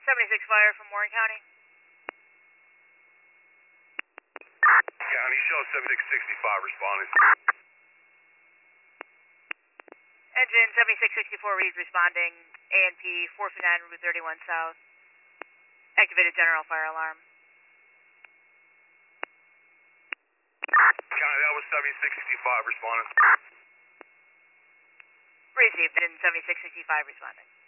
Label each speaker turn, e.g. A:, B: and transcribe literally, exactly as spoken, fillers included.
A: seventy-six Fire from Warren County.
B: County, show seventy-six sixty-five responding.
A: Engine seventy-six sixty-four reads responding, A N P four fifty-nine Route thirty-one South. Activated general fire alarm.
B: County, that was seventy-six sixty-five responding.
A: Received, engine seventy-six sixty-five responding.